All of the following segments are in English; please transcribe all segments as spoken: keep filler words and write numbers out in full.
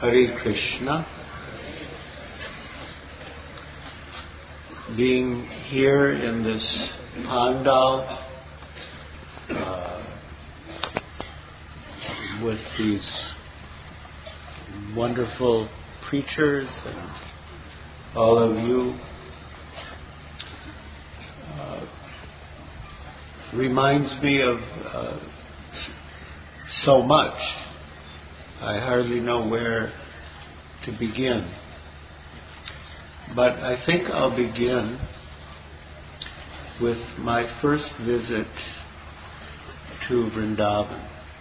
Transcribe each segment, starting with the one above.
Hare Krishna. Being here in this pandal uh, with these wonderful preachers and all of you uh, reminds me of uh, so much. I hardly know where to begin. But I think I'll begin with my first visit to Vrindavan.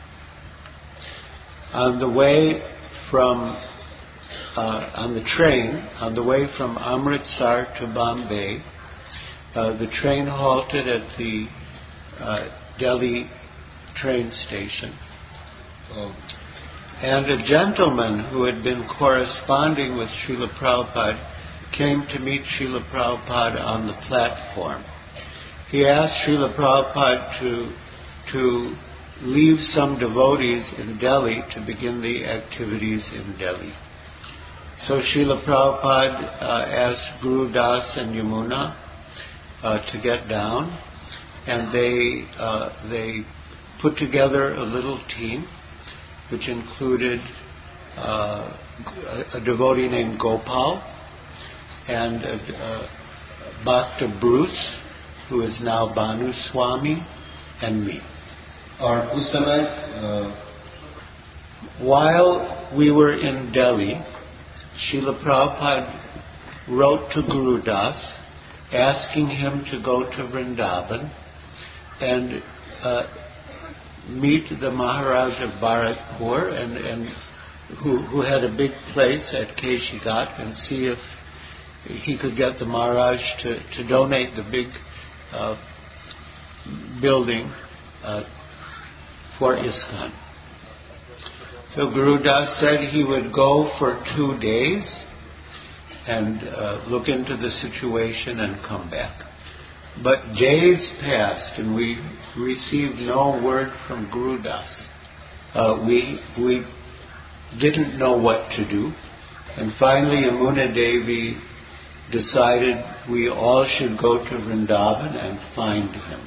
On the way from, uh, on the train, on the way from Amritsar to Bombay, uh, the train halted at the uh, Delhi train station. Oh. And a gentleman who had been corresponding with Srila Prabhupada came to meet Srila Prabhupada on the platform. He asked Srila Prabhupada to, to leave some devotees in Delhi to begin the activities in Delhi. So Srila Prabhupada uh, asked Guru Das and Yamuna uh, to get down, and they, uh, they put together a little team which included uh, a, a devotee named Gopal, and uh, uh, Bhakta Bruce, who is now Bhanu Swami, and me. और उस समय while we were in Delhi, Srila Prabhupada wrote to Guru Das asking him to go to Vrindavan and uh, meet the Maharaj of Bharatpur, and, and who, who had a big place at Keshigat, and see if he could get the Maharaj to, to donate the big uh, building uh, for ISKCON. So Guru Das said he would go for two days and uh, look into the situation and come back. But days passed and we received no word from Guru Das. Uh, we, we didn't know what to do. And finally Yamuna Devi decided we all should go to Vrindavan and find him.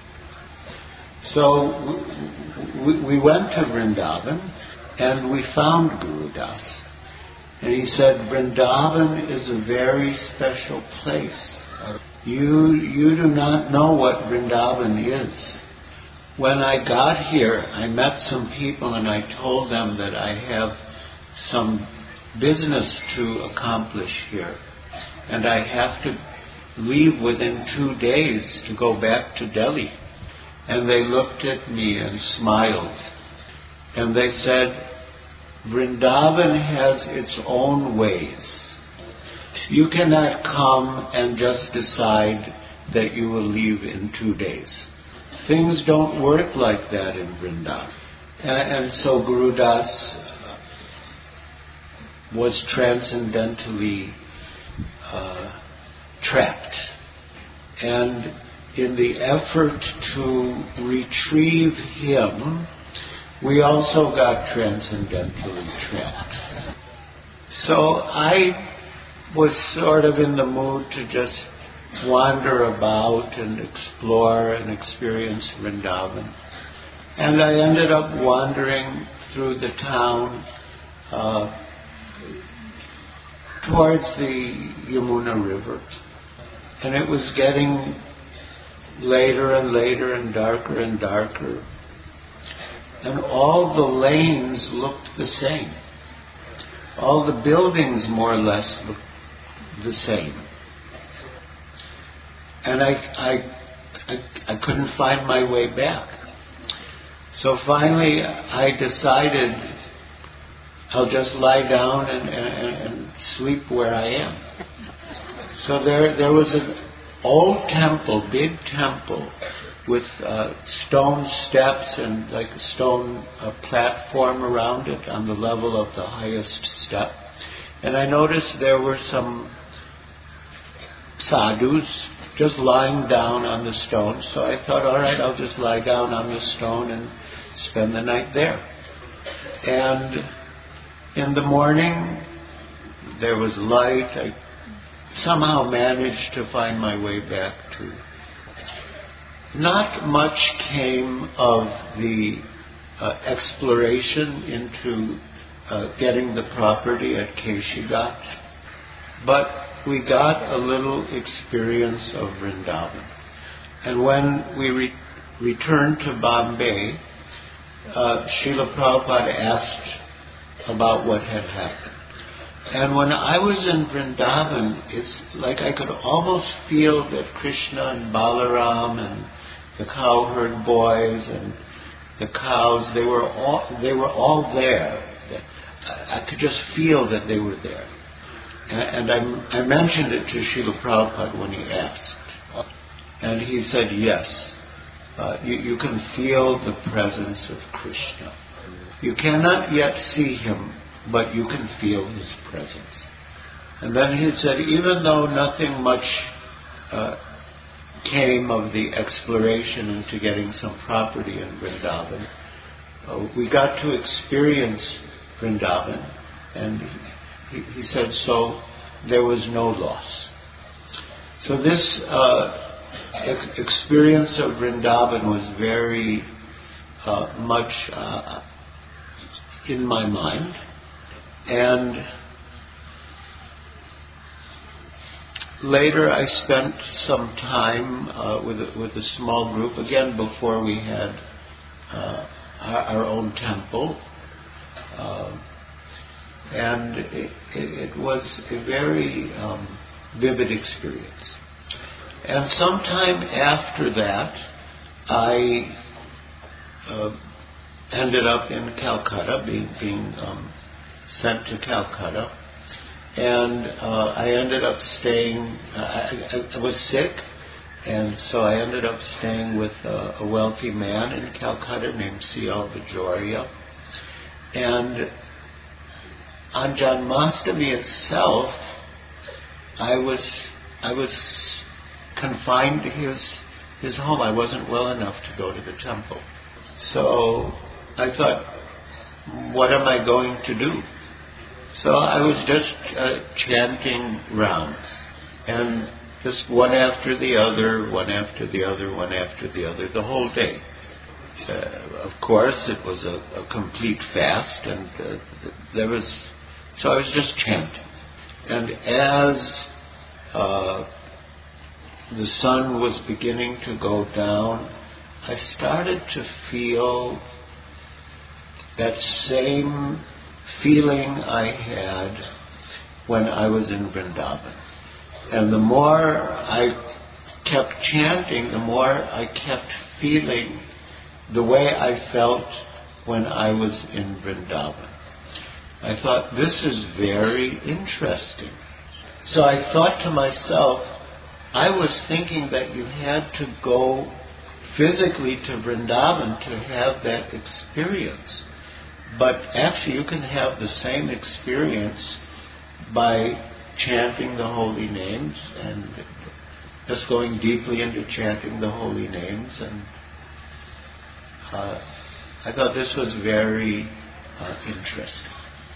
So we, we went to Vrindavan and we found Guru Das. And he said, Vrindavan is a very special place. You, you do not know what Vrindavan is. When I got here, I met some people and I told them that I have some business to accomplish here. And I have to leave within two days to go back to Delhi. And they looked at me and smiled. And they said, Vrindavan has its own ways. You cannot come and just decide that you will leave in two days. Things don't work like that in Vrindavan. And, and so Guru Das was transcendentally Uh, trapped. And in the effort to retrieve him, we also got transcendentally trapped. So I was sort of in the mood to just wander about and explore and experience Vrindavan. And I ended up wandering through the town uh, towards the Yamuna River. And it was getting later and later and darker and darker. And all the lanes looked the same. All the buildings more or less looked the same. And I, I, I, I couldn't find my way back. So finally I decided I'll just lie down and, and, and sleep where I am. So there, there was an old temple, big temple, with uh, stone steps and like a stone uh, platform around it on the level of the highest step. And I noticed there were some sadhus just lying down on the stone. So I thought, all right, I'll just lie down on the stone and spend the night there. And In the morning, there was light. I somehow managed to find my way back to. Not much came of the uh, exploration into uh, getting the property at Keshigat, but we got a little experience of Vrindavan. And when we re- returned to Bombay, uh, Srila Prabhupada asked about what had happened. And when I was in Vrindavan, it's like I could almost feel that Krishna and Balaram and the cowherd boys and the cows, they were all, they were all there. I could just feel that they were there. And I, I mentioned it to Srila Prabhupada when he asked. And he said, yes, uh, you, you can feel the presence of Krishna. You cannot yet see him, but you can feel his presence. And then he said, even though nothing much uh, came of the exploration into getting some property in Vrindavan, uh, we got to experience Vrindavan, and he, he said, so there was no loss. So this uh, ex- experience of Vrindavan was very uh, much uh, in my mind. And later I spent some time uh, with, a, with a small group, again before we had uh, our, our own temple. Uh, and it, it, it was a very um, vivid experience. And sometime after that, I uh, ended up in Calcutta, being, being um, sent to Calcutta, and uh, I ended up staying, I, I, I was sick, and so I ended up staying with a, a wealthy man in Calcutta named C L Bajoria. And on Janmashtami itself, I was I was confined to his his home. I wasn't well enough to go to the temple. So I thought, what am I going to do? So I was just uh, chanting rounds, and just one after the other, one after the other, one after the other, the whole day. Uh, of course, it was a, a complete fast, and uh, there was, so I was just chanting. And as uh, the sun was beginning to go down, I started to feel that same feeling I had when I was in Vrindavan. And the more I kept chanting, the more I kept feeling the way I felt when I was in Vrindavan. I thought, this is very interesting. So I thought to myself, I was thinking that you had to go physically to Vrindavan to have that experience. But actually you can have the same experience by chanting the holy names and just going deeply into chanting the holy names. And uh, I thought this was very uh, interesting.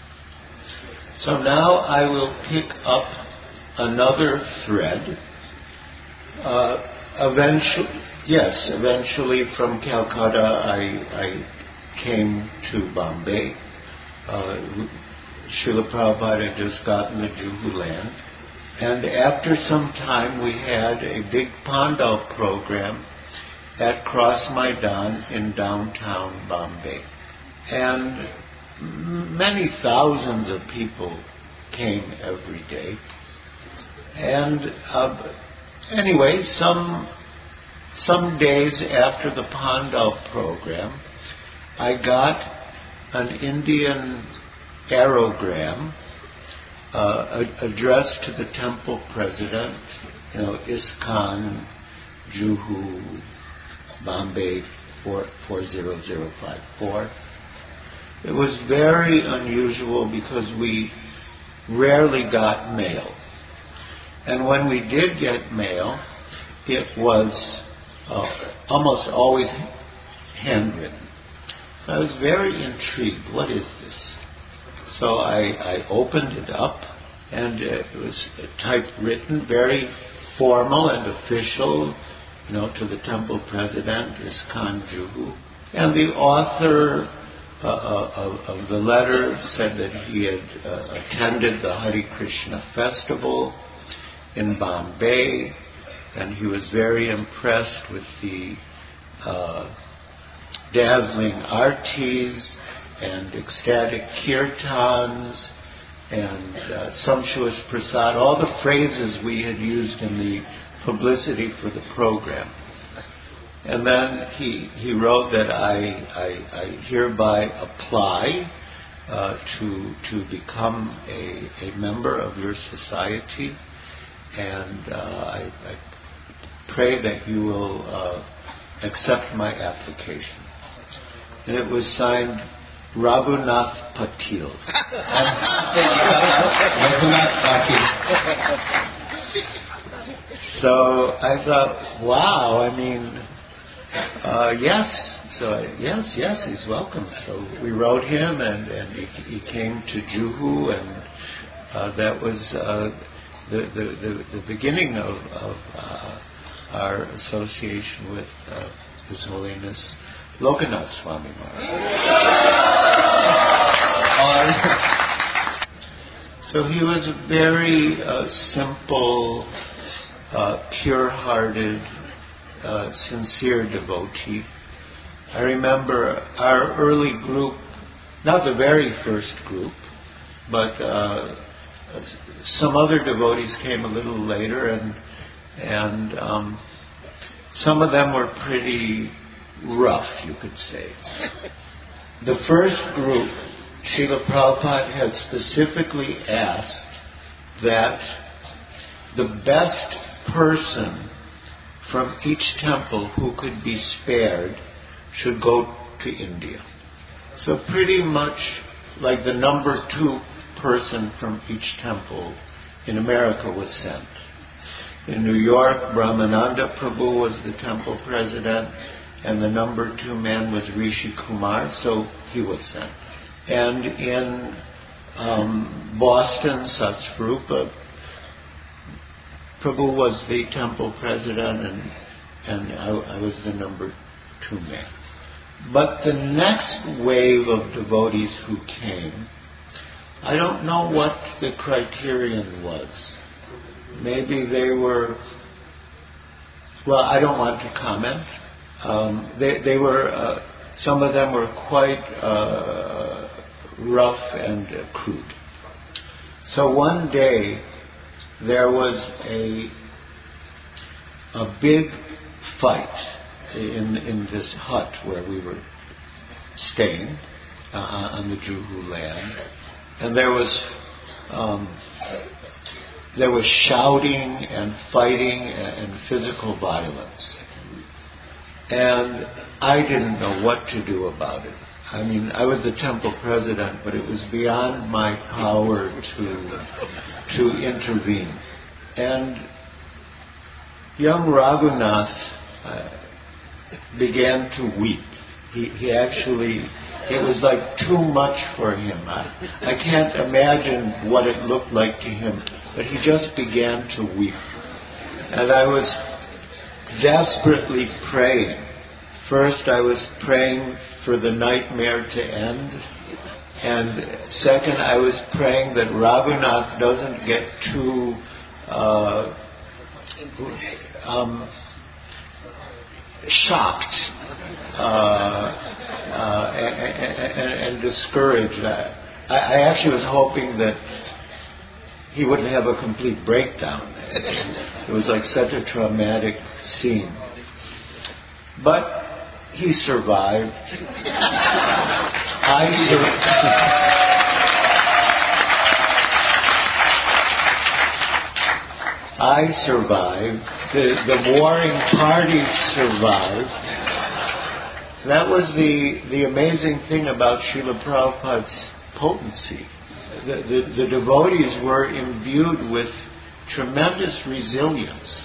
So now I will pick up another thread. Uh, eventually, yes, eventually from Calcutta I, I came to Bombay. Uh, Srila Prabhupada had just gotten the Juhu land. And after some time we had a big Pandal program at Cross Maidan in downtown Bombay. And many thousands of people came every day. And uh, anyway, some some days after the Pandal program, I got an Indian aerogram uh, addressed to the temple president, you know, ISKCON, Juhu, Bombay four zero zero five four. It was very unusual because we rarely got mail. And when we did get mail, it was uh, almost always handwritten. So I was very intrigued. What is this? So I, I opened it up, and it was typewritten, very formal and official, you know, to the temple president, Iskan Juhu. And the author uh, of, of the letter said that he had uh, attended the Hare Krishna festival in Bombay, and he was very impressed with the uh, dazzling artis and ecstatic kirtans and uh, sumptuous prasad, all the phrases we had used in the publicity for the program. And then he he wrote that I, I, I hereby apply uh, to to become a, a member of your society, and uh, I, I pray that you will uh, accept my application. And it was signed Raghunath Patil. Raghunath Patil. So I thought, wow, I mean, uh, yes. So I, yes, yes, he's welcome. So we wrote him, and, and he, he came to Juhu, and uh, that was uh, the, the, the, the beginning of, of uh, our association with uh, His Holiness Lokanath Swami Maharaj. So he was a very uh, simple, uh, pure-hearted, uh, sincere devotee. I remember our early group, not the very first group, but uh, some other devotees came a little later, and and um, some of them were pretty rough, you could say. The first group, Srila Prabhupada had specifically asked that the best person from each temple who could be spared should go to India. So pretty much like the number two person from each temple in America was sent. In New York, Brahmananda Prabhu was the temple president, and the number two man was Rishi Kumar, so he was sent. And in um, Boston, Satsvarupa, Prabhu was the temple president, and, and I, I was the number two man. But the next wave of devotees who came, I don't know what the criterion was. Maybe they were, well, I don't want to comment. Um, they, they were, uh, some of them were quite uh, rough and uh, crude. So one day there was a a big fight in in this hut where we were staying uh, on the Juhu land, and there was um, there was shouting and fighting and, and physical violence. And I didn't know what to do about it. I mean, I was the temple president, but it was beyond my power to to intervene. And young Raghunath uh, began to weep. He, he actually, it was like too much for him. I, I can't imagine what it looked like to him, but he just began to weep. And I was desperately praying. First, I was praying for the nightmare to end. And second, I was praying that Raghunath doesn't get too uh, um, shocked uh, uh, and, and, and discouraged. I, I actually was hoping that he wouldn't have a complete breakdown. It was like such a traumatic scene. But he survived. I survived. I survived. The, the warring parties survived. That was the, the amazing thing about Srila Prabhupada's potency. The, the, the devotees were imbued with tremendous resilience.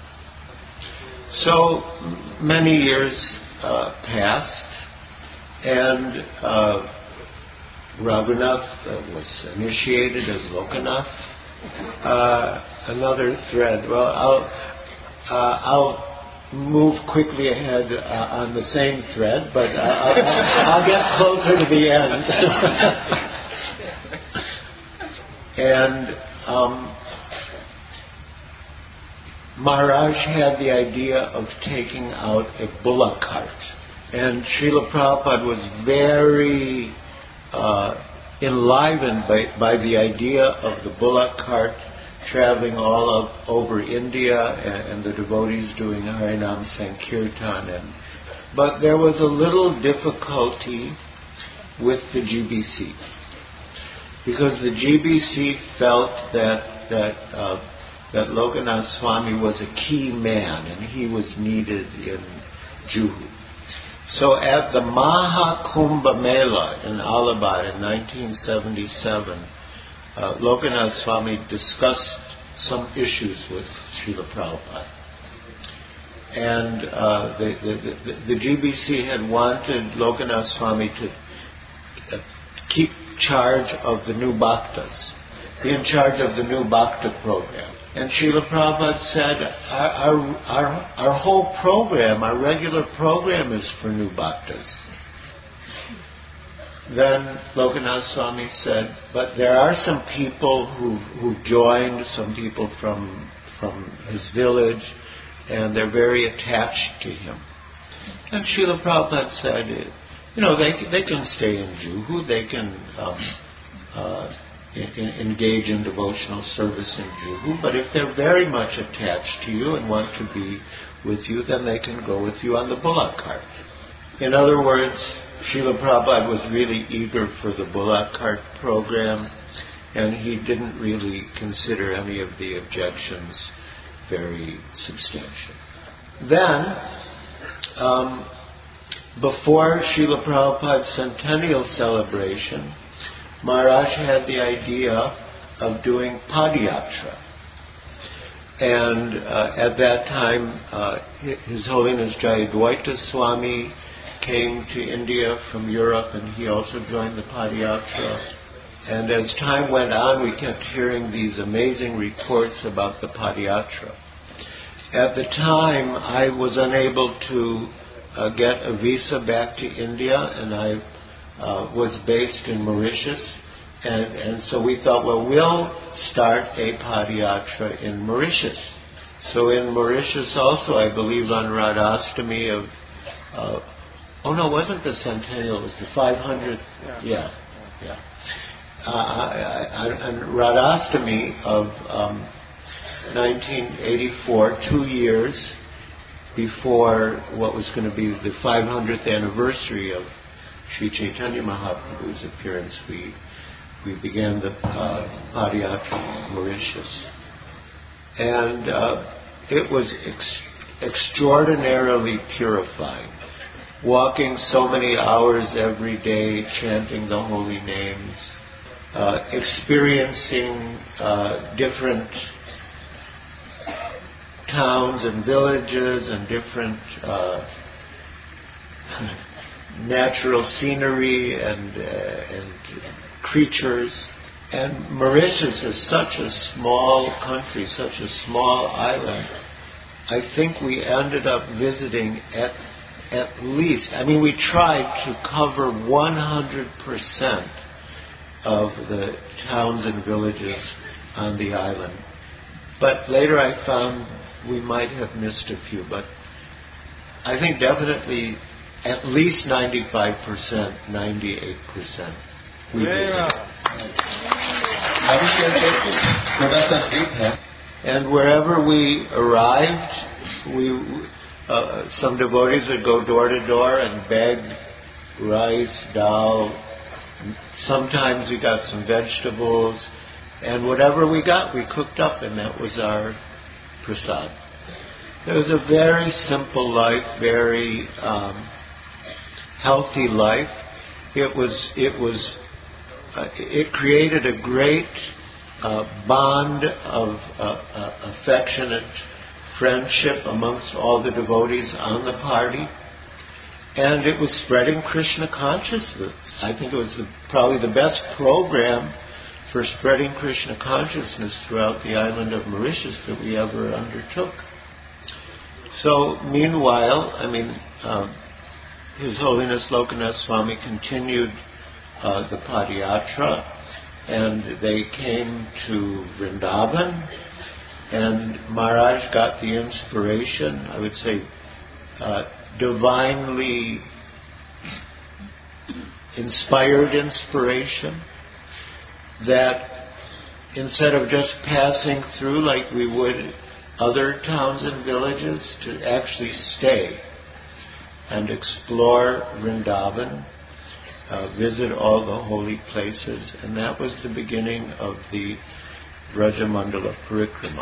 So many years uh, passed, and uh, Raghunath uh, was initiated as Lokanath. Uh, another thread. Well, I'll uh, I'll move quickly ahead uh, on the same thread, but uh, I'll, I'll get closer to the end. And um, Maharaj had the idea of taking out a bullock cart, and Srila Prabhupada was very uh, enlivened by, by the idea of the bullock cart traveling all of, over India, and, and the devotees doing Harinam Sankirtan. And, but there was a little difficulty with the G B C, because the G B C felt that that uh, that Lokanath Swami was a key man and he was needed in Juhu. So at the Mahakumbha Mela in Allahabad in nineteen seventy-seven, uh, Lokanath Swami discussed some issues with Srila Prabhupada. And uh, the, the, the, the G B C had wanted Lokanath Swami to uh, keep charge of the new bhaktas, be in charge of the new bhakta program. And Srila Prabhupada said, our, our, our, our whole program, our regular program is for new bhaktas. Then Lokanath Swami said, but there are some people who who joined, some people from from his village, and they're very attached to him. And Srila Prabhupada said, you know, they they can stay in Juhu, they can um, uh, in, in, engage in devotional service in Juhu, but if they're very much attached to you and want to be with you, then they can go with you on the bullock cart. In other words, Srila Prabhupada was really eager for the bullock cart program, and he didn't really consider any of the objections very substantial. Then, um, before Srila Prabhupada's centennial celebration, Maharaj had the idea of doing Padayatra. And uh, at that time, uh, His Holiness Jayadvaita Swami came to India from Europe, and he also joined the Padayatra. And as time went on, we kept hearing these amazing reports about the Padayatra. At the time, I was unable to uh, get a visa back to India, and I uh, was based in Mauritius. And, and so we thought, well, we'll start a Padayatra in Mauritius. So in Mauritius also, I believe on Radhastami of, uh, oh no, it wasn't the centennial, it was the five hundredth, yeah, yeah. Uh, I, I, on Radhastami of um, nineteen eighty-four, two years before what was going to be the five hundredth anniversary of Sri Chaitanya Mahaprabhu's appearance, we we began the uh, Padayatra in Mauritius. And uh, it was ex- extraordinarily purifying. Walking so many hours every day, chanting the holy names, uh, experiencing uh, different towns and villages and different uh, natural scenery and uh, and creatures. And Mauritius is such a small country, such a small island. I think we ended up visiting at at least, I mean, we tried to cover one hundred percent of the towns and villages on the island. But later I found we might have missed a few, but I think definitely at least ninety-five percent, ninety-eight percent. We visited. And wherever we arrived, we uh, some devotees would go door to door and beg rice, dal. Sometimes we got some vegetables, and whatever we got, we cooked up, and that was our prasad. It was a very simple life, very um, healthy life. It was. It was. Uh, it created a great uh, bond of uh, uh, affectionate friendship amongst all the devotees on the party. and it was spreading Krishna consciousness. I think it was the, probably the best program for spreading Krishna consciousness throughout the island of Mauritius that we ever undertook. So, meanwhile, I mean, um, His Holiness Lokanath Swami continued uh, the Padayatra, and they came to Vrindavan, and Maharaj got the inspiration, I would say, uh, divinely inspired inspiration, that instead of just passing through like we would other towns and villages, to actually stay and explore Vrindavan, uh, visit all the holy places, and that was the beginning of the Vrajamandala Parikrama.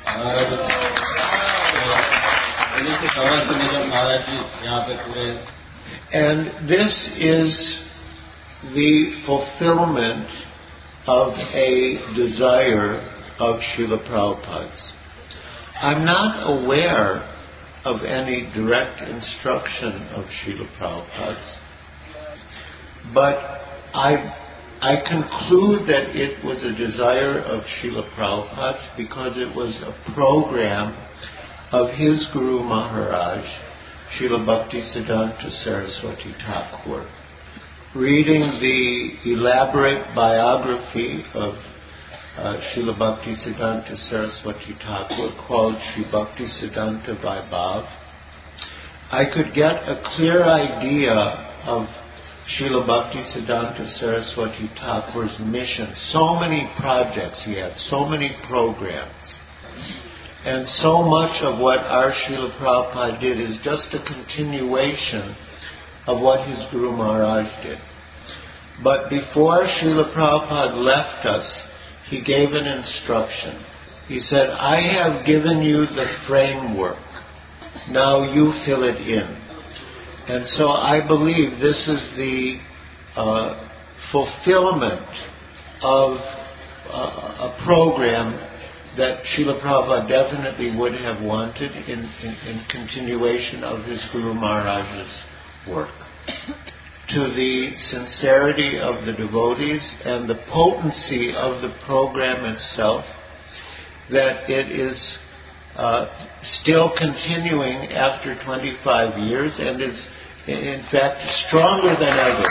And this is the fulfillment of a desire of Srila Prabhupada's. I'm not aware of any direct instruction of Srila Prabhupada's, but I, I conclude that it was a desire of Srila Prabhupada's because it was a program of his Guru Maharaj, Srila Bhaktisiddhanta Saraswati Thakur. Reading the elaborate biography of uh, Srila Bhaktisiddhanta Saraswati Thakur called Sri Bhaktisiddhanta Vaibhav, I could get a clear idea of Srila Bhaktisiddhanta Saraswati Thakur's mission. So many projects he had, so many programs. And so much of what our Srila Prabhupada did is just a continuation of what his Guru Maharaj did. But before Srila Prabhupada left us, he gave an instruction. He said, I have given you the framework. Now you fill it in. And so I believe this is the uh, fulfillment of uh, a program that Srila Prabhupada definitely would have wanted in, in, in continuation of his Guru Maharaj's work. To the sincerity of the devotees and the potency of the program itself, that it is uh, still continuing after twenty-five years and is in fact stronger than ever.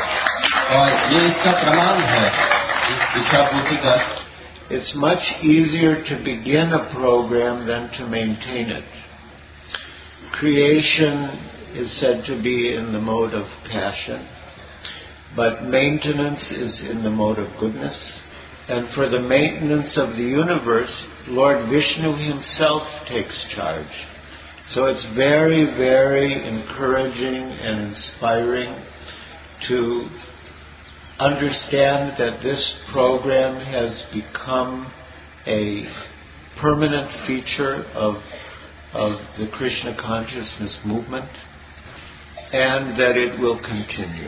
It's much easier to begin a program than to maintain it. Creation is said to be in the mode of passion, but maintenance is in the mode of goodness. And for the maintenance of the universe, Lord Vishnu himself takes charge. So it's very, very encouraging and inspiring to understand that this program has become a permanent feature of, of the Krishna consciousness movement, and that it will continue.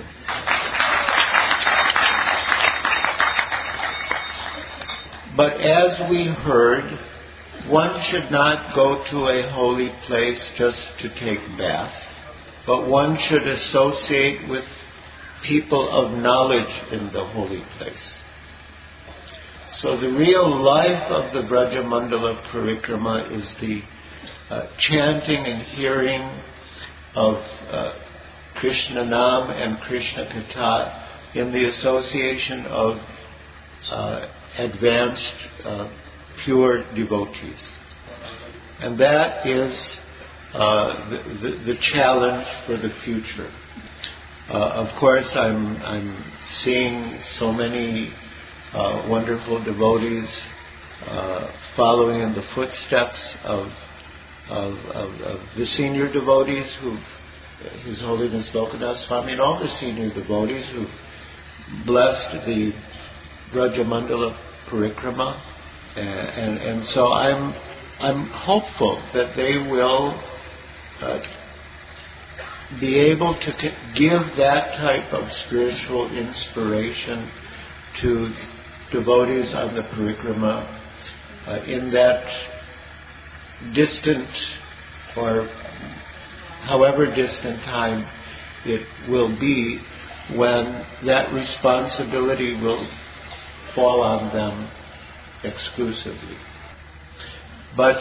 But as we heard, one should not go to a holy place just to take bath, but one should associate with people of knowledge in the holy place. So the real life of the Vrajamandala Parikrama is the uh, chanting and hearing of uh, Krishna Nam and Krishna Katha in the association of uh, advanced, uh, pure devotees. And that is uh, the, the, the challenge for the future. Uh, of course, I'm, I'm seeing so many uh, wonderful devotees uh, following in the footsteps of, of, of, of the senior devotees who, His Holiness Lokanath Swami, and all the senior devotees who've blessed the Vrajamandala Parikrama, uh, and and so I'm I'm hopeful that they will uh, be able to c- give that type of spiritual inspiration to devotees on the Parikrama uh, in that distant or however distant time it will be when that responsibility will fall on them exclusively. But,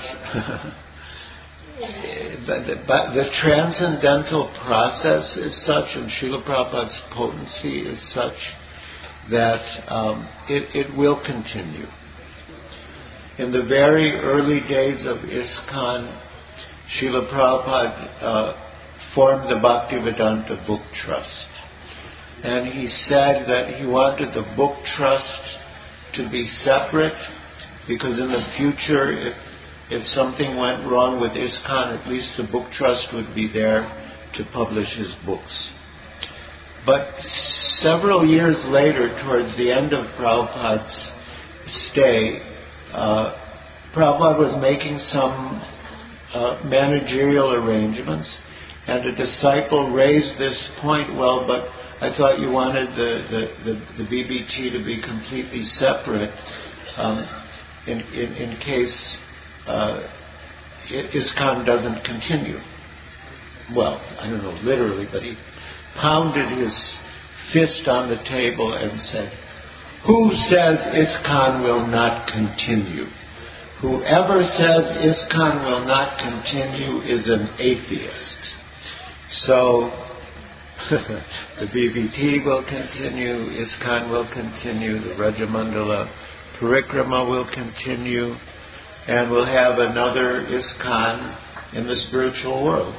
but, the, but the transcendental process is such, and Srila Prabhupada's potency is such, that um, it, it will continue. In the very early days of ISKCON, Srila Prabhupada uh, formed the Bhaktivedanta Book Trust. And he said that he wanted the book trust to be separate, because in the future, if, if something went wrong with ISKCON, at least the book trust would be there to publish his books. But several years later, towards the end of Prabhupada's stay, uh, Prabhupada was making some uh, managerial arrangements, and a disciple raised this point, well, but I thought you wanted the, the, the, the B B T to be completely separate um, in, in, in case uh, ISKCON doesn't continue. Well, I don't know literally, but he pounded his fist on the table and said, "Who says ISKCON will not continue? Whoever says ISKCON will not continue is an atheist." So, the B B T will continue, ISKCON will continue, the Rajamandala Parikrama will continue, and we'll have another ISKCON in the spiritual world.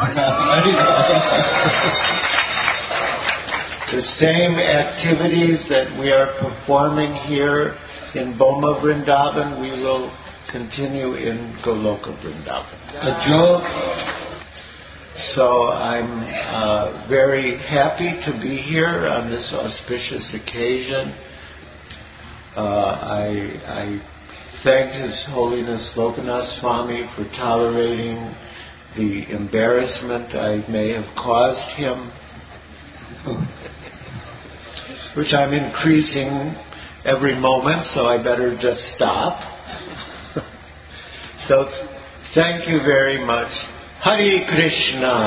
The same activities that we are performing here in Boma Vrindavan, we will continue in Goloka Vrindavan. A joke. So I'm uh, very happy to be here on this auspicious occasion. Uh, I, I thank His Holiness Lokanath Swami for tolerating the embarrassment I may have caused him, which I'm increasing every moment, so I better just stop. So thank you very much. Hare Krishna.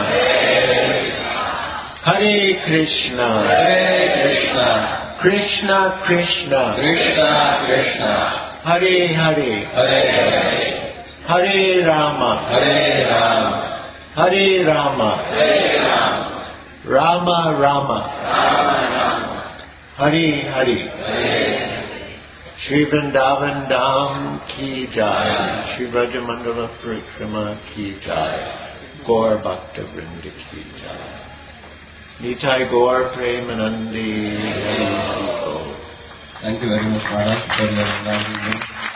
Hare Krishna. Hare Krishna. Krishna Krishna. Krishna Krishna. Hare Hare. Hare Hare. Hare Rama. Hare Rama. Hare Rama. Hare Rama. Rama Rama. Rama Rama. Hare Hare. Hare Shri Vrindavan Dham ki jai. Shri Rajamandala Parikrama ki jai. Gaur Bhakta Vrinda ki jai. Nitai Gaur Premanandi. Thank you very much, Maharaj, for your enlightenment.